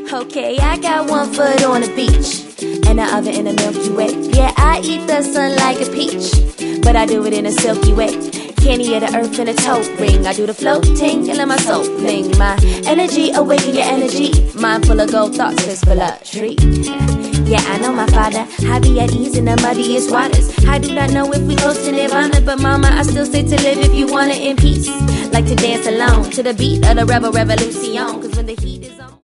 Okay, I got one foot on the beach and the other in the Milky Way. Yeah, I eat the sun like a peach, but I do it in a silky way. Candy of the earth in a toe ring. I do the floating and let my soul fling. My energy awaken your energy. Mind full of gold thoughts, fist full of tree. Yeah, I know my father. I be at ease in the muddiest waters. I do not know if we close to nirvana, but mama, I still say to live if you want it in peace. Like to dance alone to the beat of the rebel revolution. Cause when the heat is on